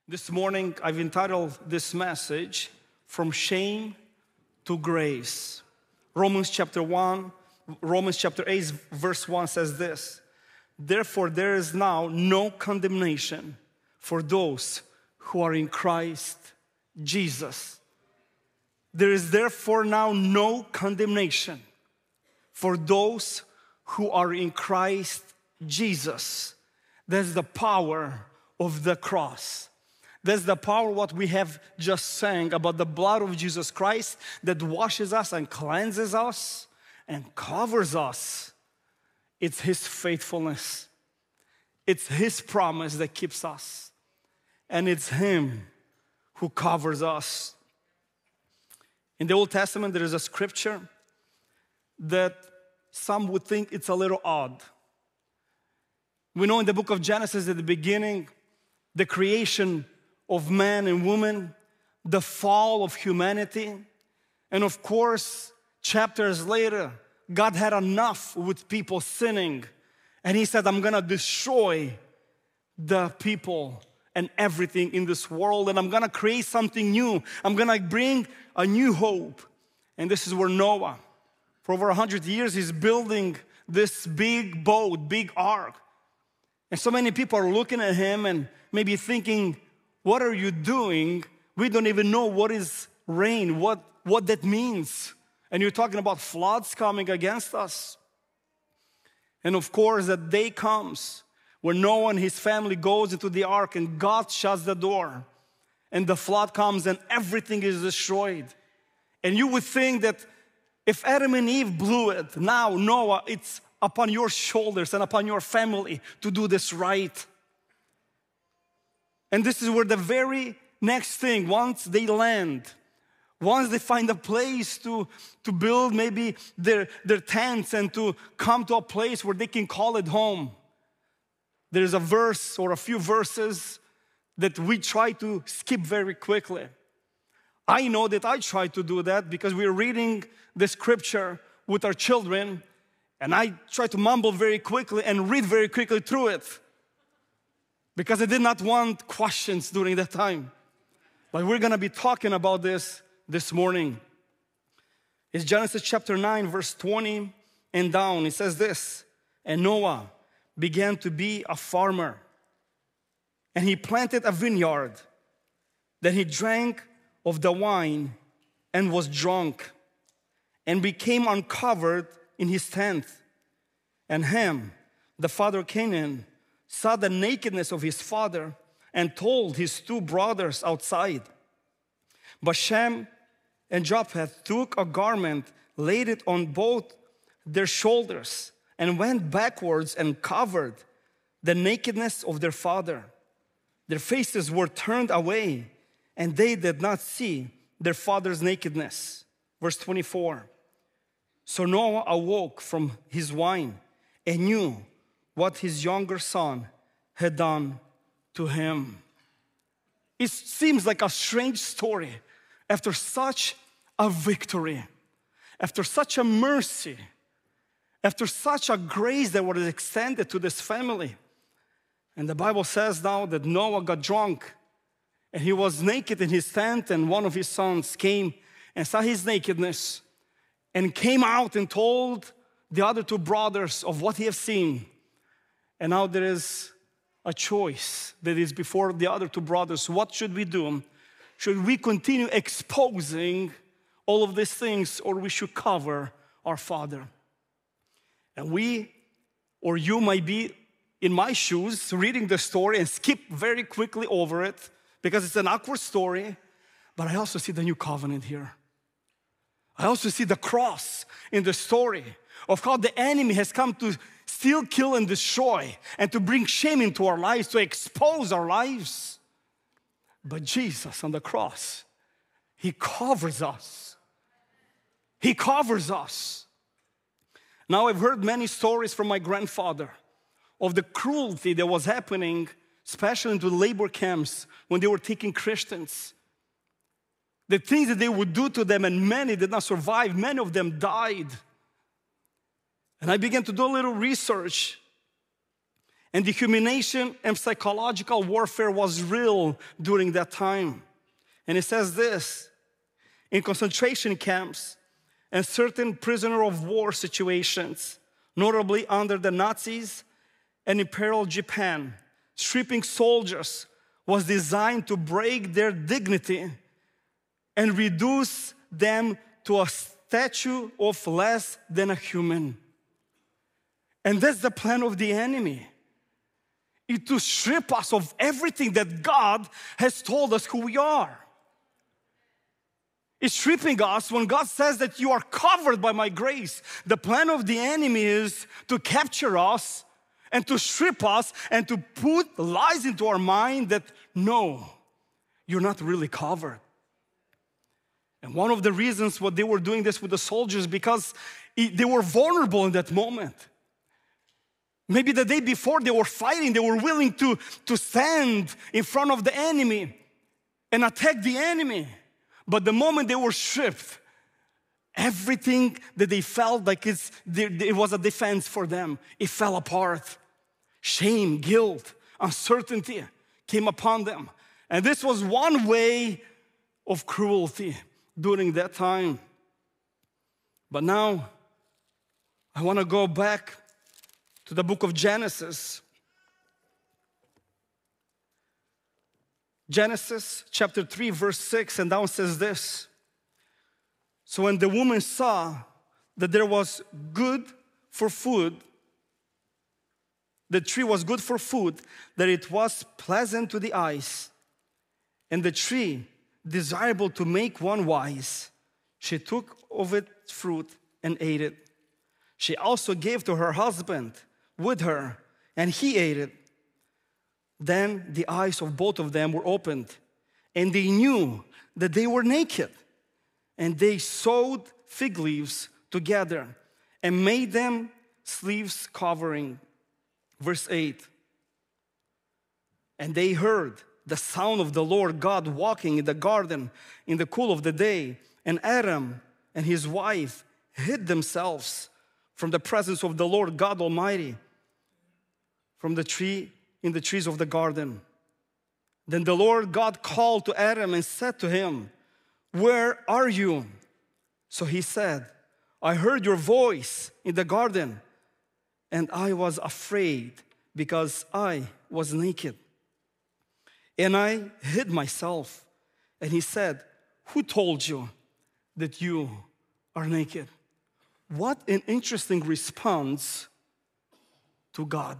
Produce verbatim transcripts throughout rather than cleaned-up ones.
This morning, I've entitled this message, From Shame to Grace. Romans chapter one, Romans chapter eight, verse one says this: Therefore, there is now no condemnation for those who are in Christ Jesus. There is therefore now no condemnation for those who are in Christ Jesus. That's the power of the cross. That's the power what we have just sang about the blood of Jesus Christ that washes us and cleanses us and covers us. It's His faithfulness. It's His promise that keeps us. And it's Him who covers us. In the Old Testament, there is a scripture that some would think it's a little odd. We know in the book of Genesis at the beginning, the creation of man and woman, the fall of humanity, and of course, chapters later, God had enough with people sinning, and He said, I'm gonna destroy the people and everything in this world, and I'm gonna create something new. I'm gonna bring a new hope. And this is where Noah, for over a hundred years, he's building this big boat, big ark. And so many people are looking at him and maybe thinking, what are you doing? We don't even know what is rain, what, what that means. And you're talking about floods coming against us. And of course, that day comes when Noah and his family goes into the ark and God shuts the door. And the flood comes and everything is destroyed. And you would think that if Adam and Eve blew it, now Noah, it's upon your shoulders and upon your family to do this right. And this is where the very next thing, once they land, once they find a place to, to build maybe their, their tents and to come to a place where they can call it home, there's a verse or a few verses that we try to skip very quickly. I know that I try to do that because we're reading the scripture with our children, and I try to mumble very quickly and read very quickly through it, because I did not want questions during that time. But we're gonna be talking about this this morning. It's Genesis chapter nine, verse twenty and down. It says this: And Noah began to be a farmer, and he planted a vineyard. Then he drank of the wine and was drunk, and became uncovered in his tent. And Ham, the father of Canaan, saw the nakedness of his father and told his two brothers outside. But Shem and Japheth took a garment, laid it on both their shoulders, and went backwards and covered the nakedness of their father. Their faces were turned away, and they did not see their father's nakedness. Verse twenty-four. So Noah awoke from his wine and knew what his younger son had done to him. It seems like a strange story after such a victory, after such a mercy, after such a grace that was extended to this family. And the Bible says now that Noah got drunk and he was naked in his tent, and one of his sons came and saw his nakedness and came out and told the other two brothers of what he had seen. And now there is a choice that is before the other two brothers. What should we do? Should we continue exposing all of these things, or we should cover our father? And we, or you might be in my shoes reading the story and skip very quickly over it because it's an awkward story, but I also see the new covenant here. I also see the cross in the story of how the enemy has come to steal, kill, and destroy, and to bring shame into our lives, to expose our lives. But Jesus on the cross, He covers us. He covers us. Now, I've heard many stories from my grandfather of the cruelty that was happening, especially into labor camps when they were taking Christians. The things that they would do to them, and many did not survive. Many of them died. And I began to do a little research. And the humiliation and psychological warfare was real during that time. And it says this, in concentration camps and certain prisoner of war situations, notably under the Nazis and Imperial Japan, stripping soldiers was designed to break their dignity and reduce them to a statue of less than a human. And that's the plan of the enemy. It to strip us of everything that God has told us who we are. It's stripping us when God says that you are covered by my grace. The plan of the enemy is to capture us and to strip us and to put lies into our mind that no, you're not really covered. And one of the reasons why they were doing this with the soldiers, because they were vulnerable in that moment. Maybe the day before they were fighting, they were willing to, to stand in front of the enemy and attack the enemy. But the moment they were stripped, everything that they felt like it's, it was a defense for them, it fell apart. Shame, guilt, uncertainty came upon them. And this was one way of cruelty during that time. But now, I want to go back to the book of Genesis. Genesis chapter three, verse six, and down says this. So when the woman saw that there was good for food, the tree was good for food, that it was pleasant to the eyes, and the tree desirable to make one wise, she took of its fruit and ate it. She also gave to her husband with her, and he ate it. Then the eyes of both of them were opened, and they knew that they were naked. And they sewed fig leaves together and made them sleeves covering. Verse eight. And they heard the sound of the Lord God walking in the garden in the cool of the day. And Adam and his wife hid themselves from the presence of the Lord God Almighty from the tree in the trees of the garden. Then the Lord God called to Adam and said to him, where are you? So he said, I heard your voice in the garden, and I was afraid because I was naked. And I hid myself. And he said, who told you that you are naked? What an interesting response to God.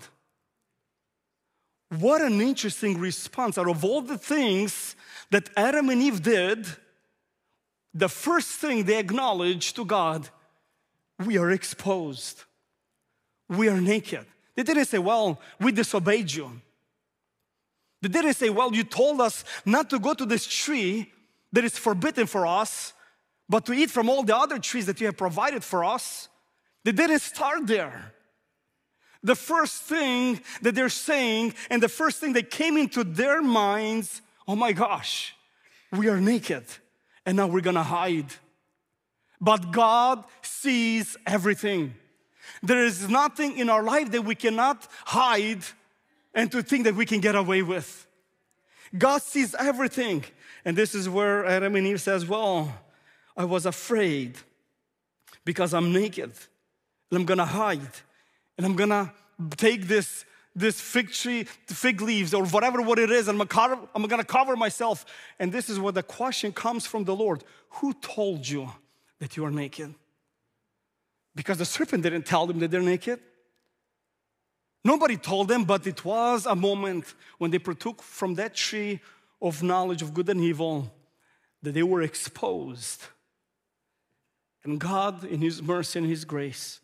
What an interesting response. Out of all the things that Adam and Eve did, the first thing they acknowledged to God, we are exposed. We are naked. They didn't say, well, we disobeyed you. They didn't say, well, you told us not to go to this tree that is forbidden for us, but to eat from all the other trees that you have provided for us. They didn't start there. The first thing that they're saying, and the first thing that came into their minds, oh my gosh, we are naked. And now we're gonna hide. But God sees everything. There is nothing in our life that we cannot hide and to think that we can get away with. God sees everything. And this is where Adam and Eve says, well, I was afraid because I'm naked. And I'm gonna hide. And I'm gonna take this this fig tree, fig leaves, or whatever what it is, and I'm gonna, cover, I'm gonna cover myself. And this is where the question comes from the Lord. Who told you that you are naked? Because the serpent didn't tell them that they're naked. Nobody told them, but it was a moment when they partook from that tree of knowledge of good and evil that they were exposed. And God, in His mercy and His grace,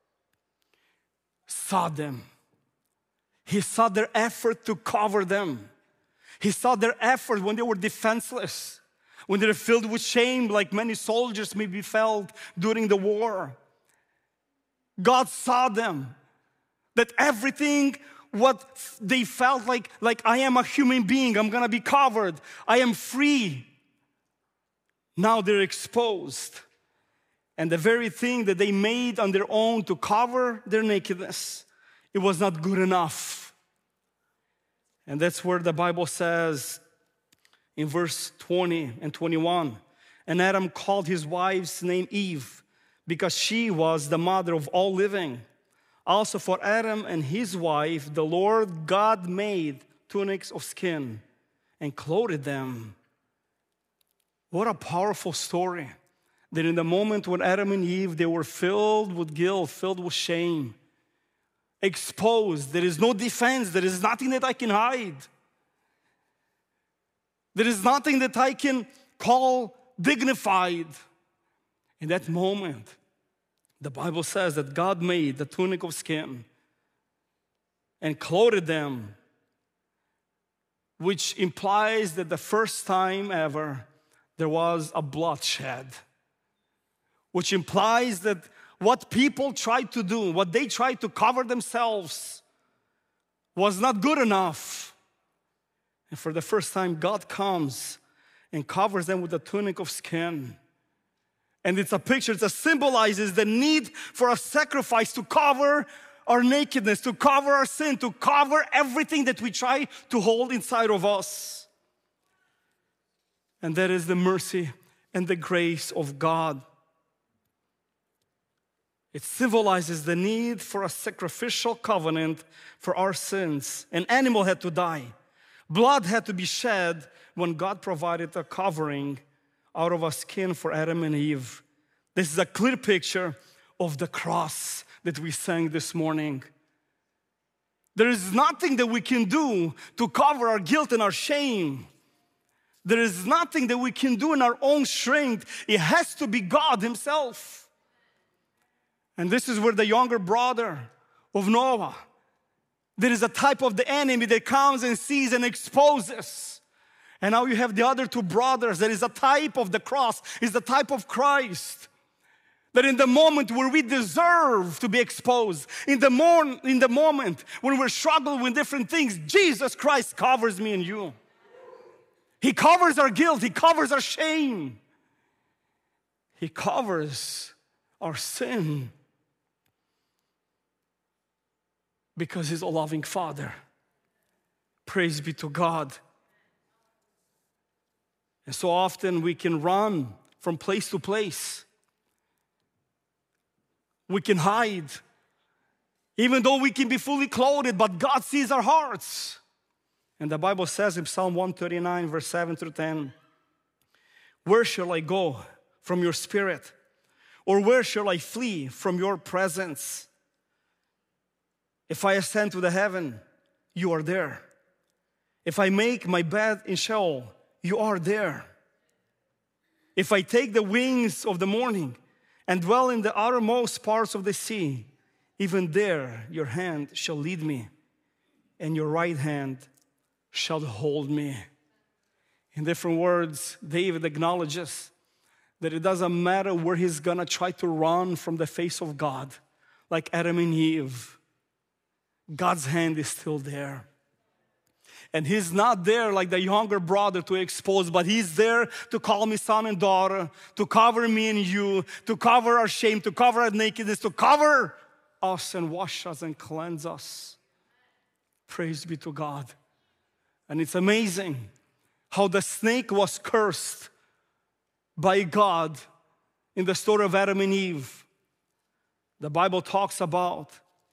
saw them. He saw their effort to cover them. He saw their effort when they were defenseless, when they were filled with shame like many soldiers maybe felt during the war. God saw them, that everything what they felt like, like I am a human being, I'm gonna be covered, I am free. Now they're exposed. And the very thing that they made on their own to cover their nakedness, it was not good enough. And that's where the Bible says in verse twenty and twenty-one, and Adam called his wife's name Eve, because she was the mother of all living. Also for Adam and his wife, the Lord God made tunics of skin and clothed them. What a powerful story. That in the moment when Adam and Eve, they were filled with guilt, filled with shame, exposed. There is no defense. There is nothing that I can hide. There is nothing that I can call dignified. In that moment, the Bible says that God made the tunic of skin and clothed them, which implies that the first time ever there was a bloodshed, which implies that what people tried to do, what they tried to cover themselves, was not good enough. And for the first time, God comes and covers them with a tunic of skin. And it's a picture that symbolizes the need for a sacrifice to cover our nakedness, to cover our sin, to cover everything that we try to hold inside of us. And that is the mercy and the grace of God. It symbolizes the need for a sacrificial covenant for our sins. An animal had to die. Blood had to be shed when God provided a covering out of a skin for Adam and Eve. This is a clear picture of the cross that we sang this morning. There is nothing that we can do to cover our guilt and our shame. There is nothing that we can do in our own strength. It has to be God Himself. And this is where the younger brother of Noah, there is a type of the enemy that comes and sees and exposes. And now you have the other two brothers. There is a type of the cross, is the type of Christ. That in the moment where we deserve to be exposed, in the, mor- in the moment when we're struggling with different things, Jesus Christ covers me and you. He covers our guilt. He covers our shame. He covers our sin. Because He's a loving Father. Praise be to God. And so often we can run from place to place. We can hide. Even though we can be fully clothed, but God sees our hearts. And the Bible says in Psalm one thirty-nine, verse seven through ten, where shall I go from your spirit? Or where shall I flee from your presence? If I ascend to the heaven, you are there. If I make my bed in Sheol, you are there. If I take the wings of the morning and dwell in the uttermost parts of the sea, even there your hand shall lead me, and your right hand shall hold me. In different words, David acknowledges that it doesn't matter where he's gonna try to run from the face of God, like Adam and Eve. God's hand is still there. And He's not there like the younger brother to expose, but He's there to call me son and daughter, to cover me and you, to cover our shame, to cover our nakedness, to cover us and wash us and cleanse us. Praise be to God. And it's amazing how the snake was cursed by God in the story of Adam and Eve. The Bible talks about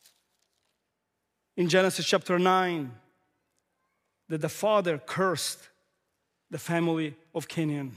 in Genesis chapter nine, that the father cursed the family of Canaan.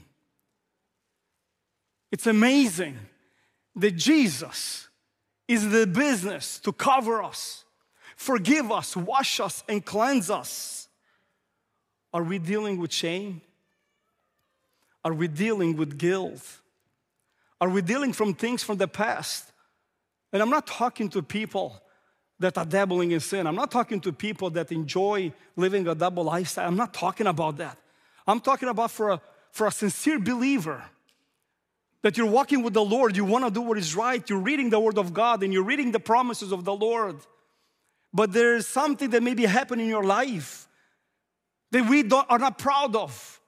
It's amazing that Jesus is in the business to cover us, forgive us, wash us, and cleanse us. Are we dealing with shame? Are we dealing with guilt? Are we dealing from things from the past? And I'm not talking to people that are dabbling in sin. I'm not talking to people that enjoy living a double lifestyle. I'm not talking about that. I'm talking about for a, for a sincere believer, that you're walking with the Lord, you want to do what is right, you're reading the Word of God, and you're reading the promises of the Lord. But there's something that may be happening in your life that we don't, are not proud of.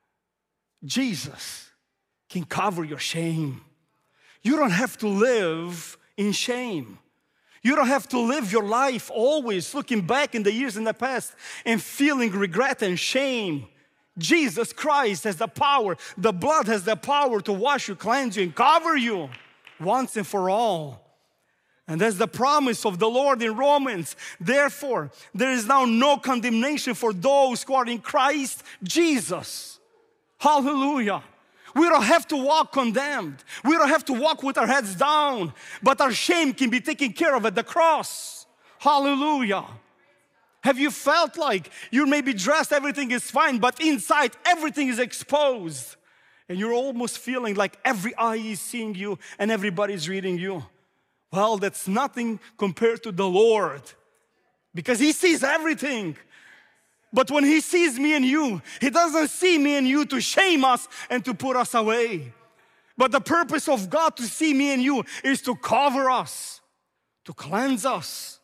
Jesus can cover your shame. You don't have to live in shame. You don't have to live your life always looking back in the years in the past and feeling regret and shame. Jesus Christ has the power. The blood has the power to wash you, cleanse you, and cover you once and for all. And that's the promise of the Lord in Romans. Therefore, there is now no condemnation for those who are in Christ Jesus. Hallelujah. We don't have to walk condemned. We don't have to walk with our heads down. But our shame can be taken care of at the cross. Hallelujah. Have you felt like you may be dressed, everything is fine, but inside everything is exposed? And you're almost feeling like every eye is seeing you and everybody's reading you. Well, that's nothing compared to the Lord, because He sees everything. But when He sees me and you, He doesn't see me and you to shame us and to put us away. But the purpose of God to see me and you is to cover us, to cleanse us,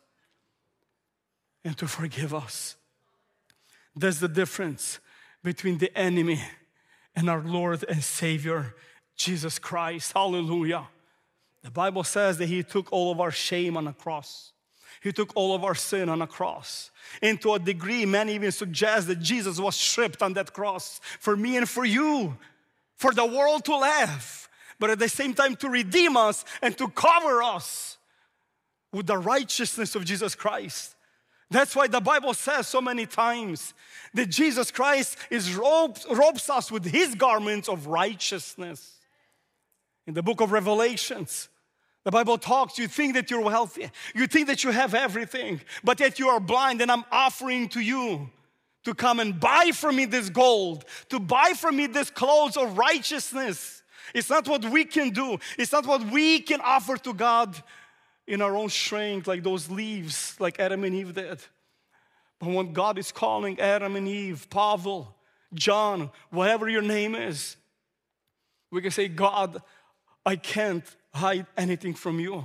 and to forgive us. That's the difference between the enemy and our Lord and Savior, Jesus Christ. Hallelujah. The Bible says that He took all of our shame on a cross. He took all of our sin on a cross. And to a degree, many even suggest that Jesus was stripped on that cross for me and for you, for the world to laugh, but at the same time to redeem us and to cover us with the righteousness of Jesus Christ. That's why the Bible says so many times that Jesus Christ is robes, robes us with His garments of righteousness. In the book of Revelations, the Bible talks, you think that you're wealthy, you think that you have everything, but yet you are blind, and I'm offering to you to come and buy from me this gold, to buy from me this clothes of righteousness. It's not what we can do. It's not what we can offer to God in our own strength, like those leaves, like Adam and Eve did. But when God is calling Adam and Eve, Pavel, John, whatever your name is, we can say, God, I can't hide anything from you.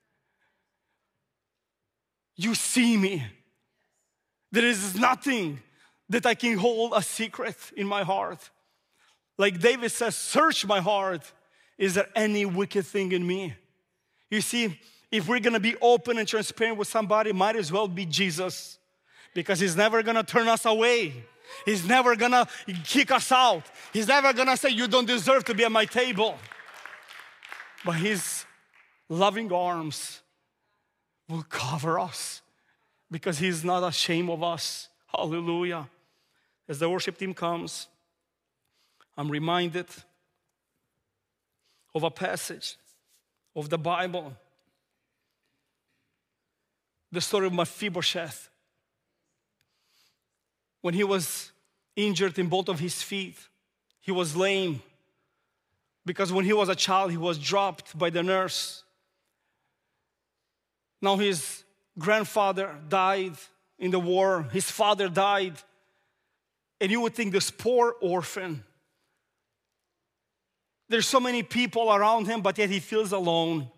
You see me. There is nothing that I can hold a secret in my heart. Like David says, search my heart. Is there any wicked thing in me? You see, if we're gonna be open and transparent with somebody, might as well be Jesus, because He's never gonna turn us away. He's never gonna kick us out. He's never gonna say, you don't deserve to be at my table. But His loving arms will cover us, because He's not ashamed of us. Hallelujah. As the worship team comes, I'm reminded of a passage of the Bible, the story of Mephibosheth. When he was injured in both of his feet, he was lame, because when he was a child, he was dropped by the nurse. Now his grandfather died in the war. His father died. And you would think, this poor orphan. There's so many people around him, but yet he feels alone.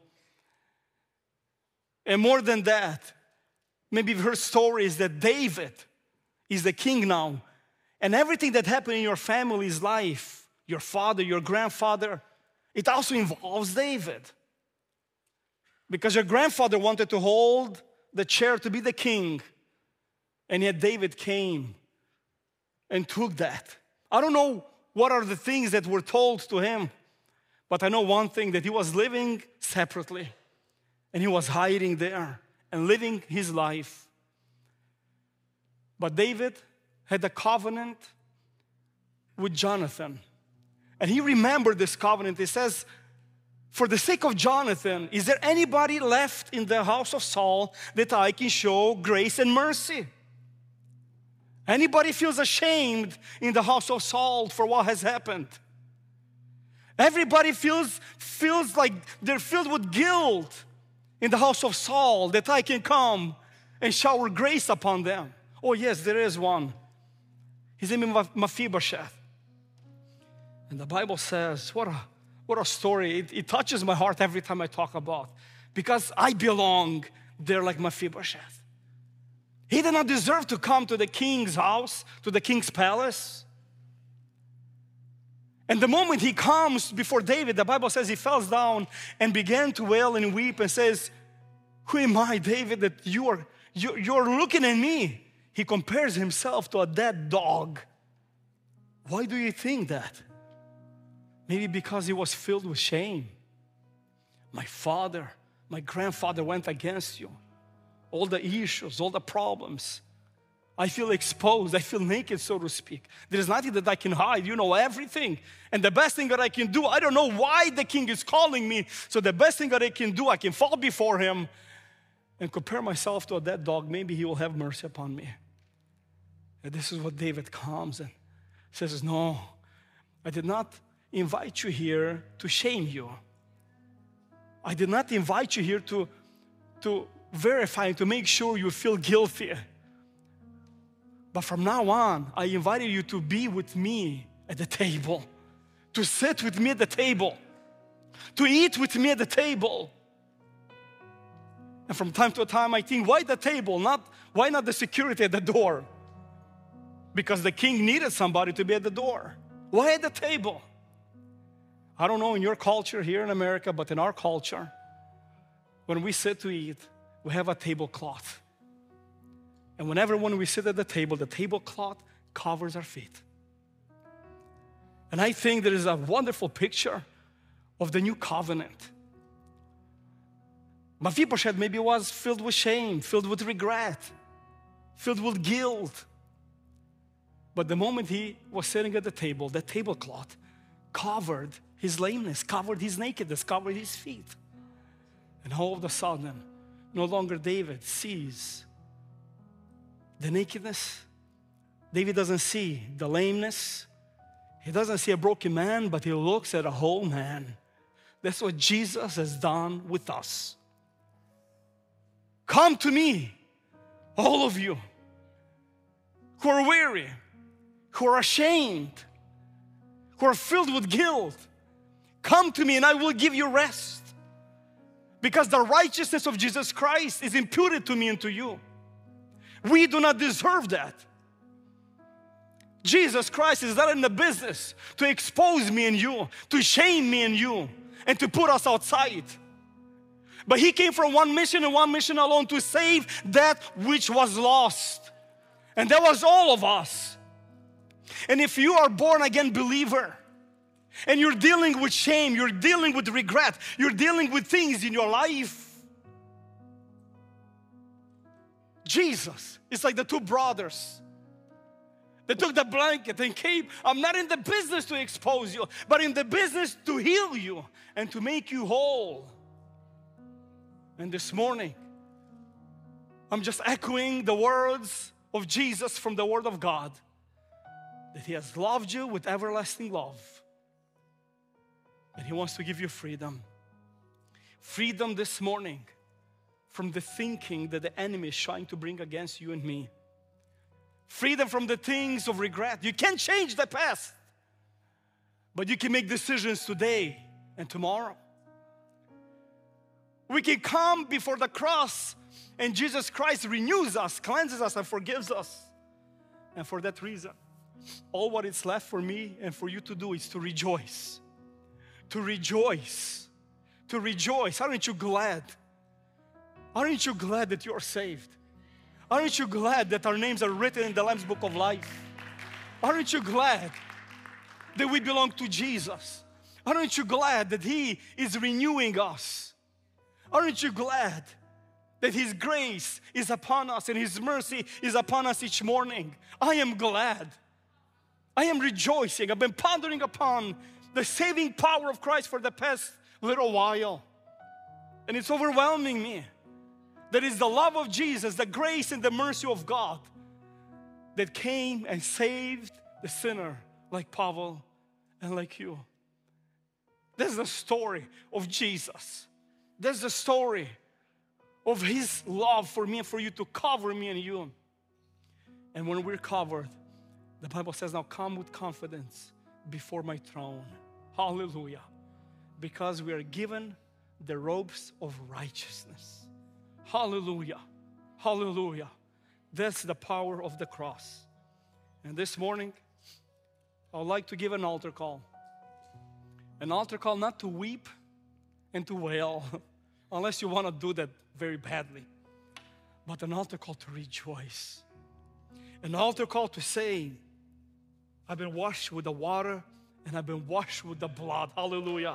And more than that, maybe you've heard stories that David is the king now. And everything that happened in your family's life, your father, your grandfather, it also involves David. Because your grandfather wanted to hold the chair to be the king, and yet David came and took that. I don't know what are the things that were told to him, but I know one thing, that he was living separately, and he was hiding there and living his life. But David had a covenant with Jonathan. And he remembered this covenant. He says, for the sake of Jonathan, is there anybody left in the house of Saul that I can show grace and mercy? Anybody feels ashamed in the house of Saul for what has happened? Everybody feels, feels like they're filled with guilt in the house of Saul, that I can come and shower grace upon them. Oh yes, there is one. His name is Mephibosheth. And the Bible says, what a, what a story. It, it touches my heart every time I talk about, because I belong there like Mephibosheth. He did not deserve to come to the king's house, to the king's palace. And the moment he comes before David, the Bible says he falls down and began to wail and weep and says, Who am I, David, that you are, you, you're looking at me? He compares himself to a dead dog. Why do you think that? Maybe because he was filled with shame. My father, my grandfather went against you. All the issues, all the problems. I feel exposed. I feel naked, so to speak. There is nothing that I can hide. You know everything. And the best thing that I can do, I don't know why the king is calling me. So the best thing that I can do, I can fall before him and compare myself to a dead dog. Maybe he will have mercy upon me. And this is what David comes and says, no, I did not invite you here to shame you. I did not invite you here to, to verify and to make sure you feel guilty. But from now on, I invited you to be with me at the table, to sit with me at the table, to eat with me at the table. And from time to time, I think, why the table? Not, why not the security at the door? Because the king needed somebody to be at the door. Why at the table? I don't know in your culture here in America, but in our culture, when we sit to eat, we have a tablecloth. And whenever when we sit at the table, the tablecloth covers our feet. And I think there is a wonderful picture of the new covenant. Mephibosheth maybe was filled with shame, filled with regret, filled with guilt. But the moment he was sitting at the table, the tablecloth covered his lameness, covered his nakedness, covered his feet. And all of a sudden, no longer David sees the nakedness. David doesn't see the lameness. He doesn't see a broken man, but he looks at a whole man. That's what Jesus has done with us. Come to me, all of you who are weary, who are ashamed, who are filled with guilt. Come to me and I will give you rest. Because the righteousness of Jesus Christ is imputed to me and to you. We do not deserve that. Jesus Christ is not in the business to expose me and you, to shame me and you, and to put us outside. But He came for one mission and one mission alone, to save that which was lost. And that was all of us. And if you are born again believer, and you're dealing with shame, you're dealing with regret, you're dealing with things in your life, Jesus is like the two brothers. They took the blanket and came. I'm not in the business to expose you, but in the business to heal you and to make you whole. And this morning, I'm just echoing the words of Jesus from the Word of God, that He has loved you with everlasting love. And He wants to give you freedom. Freedom this morning from the thinking that the enemy is trying to bring against you and me. Freedom from the things of regret. You can't change the past, but you can make decisions today and tomorrow. We can come before the cross and Jesus Christ renews us, cleanses us, and forgives us. And for that reason, all what is left for me and for you to do is to rejoice. To rejoice. To rejoice. Aren't you glad? Aren't you glad that you are saved? Aren't you glad that our names are written in the Lamb's Book of Life? Aren't you glad that we belong to Jesus? Aren't you glad that He is renewing us? Aren't you glad that His grace is upon us and His mercy is upon us each morning? I am glad. I am rejoicing. I've been pondering upon the saving power of Christ for the past little while. And it's overwhelming me. That is the love of Jesus, the grace and the mercy of God that came and saved the sinner like Pavel and like you. That's the story of Jesus. That's the story of His love for me and for you, to cover me and you. And when we're covered, the Bible says, now come with confidence before my throne. Hallelujah. Because we are given the robes of righteousness. Hallelujah. Hallelujah. That's the power of the cross. And this morning, I would like to give an altar call. An altar call not to weep and to wail, unless you want to do that very badly. But an altar call to rejoice. An altar call to say, I've been washed with the water and I've been washed with the blood. Hallelujah.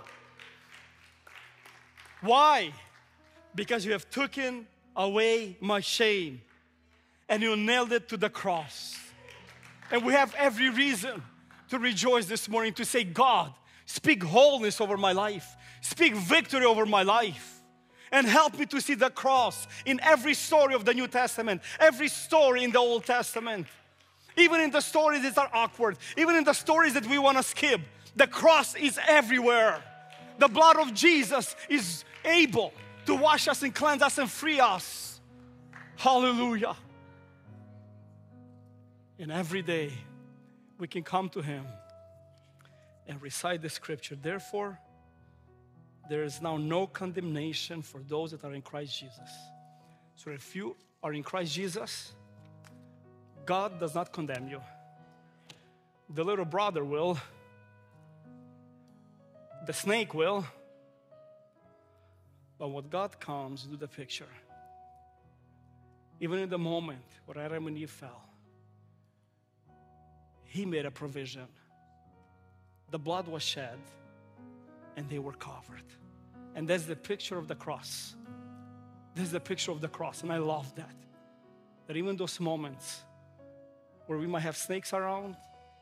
Why? Because you have taken away my shame and you nailed it to the cross. And we have every reason to rejoice this morning, to say, God, speak wholeness over my life. Speak victory over my life. And help me to see the cross in every story of the New Testament, every story in the Old Testament. Even in the stories that are awkward, even in the stories that we want to skip, the cross is everywhere. The blood of Jesus is able to wash us and cleanse us and free us. Hallelujah. And every day we can come to Him and recite the scripture. Therefore, there is now no condemnation for those that are in Christ Jesus. So if you are in Christ Jesus, God does not condemn you. The little brother will. The snake will. But when God comes into the picture, even in the moment where Adam and Eve fell, He made a provision. The blood was shed and they were covered. And that's the picture of the cross. That's the picture of the cross, and I love that. That even those moments where we might have snakes around,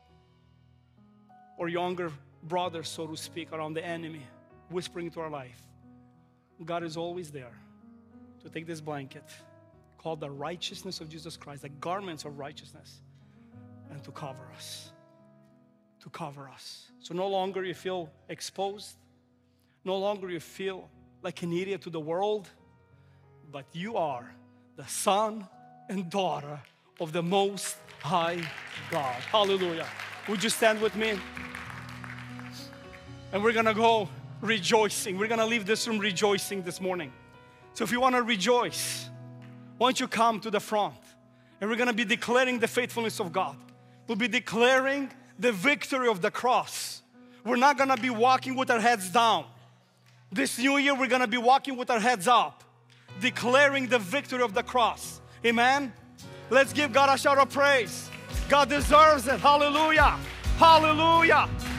or younger brothers, so to speak, around the enemy, whispering into our life, God is always there to take this blanket called the righteousness of Jesus Christ, the garments of righteousness, and to cover us. To cover us. So no longer you feel exposed. No longer you feel like an idiot to the world, but you are the son and daughter of the Most High God. Hallelujah. Would you stand with me? And we're going to go rejoicing. We're going to leave this room rejoicing this morning. So if you want to rejoice, why don't you come to the front? And we're going to be declaring the faithfulness of God. We'll be declaring the victory of the cross. We're not going to be walking with our heads down. This new year, we're going to be walking with our heads up, declaring the victory of the cross. Amen? Let's give God a shout of praise. God deserves it. Hallelujah. Hallelujah.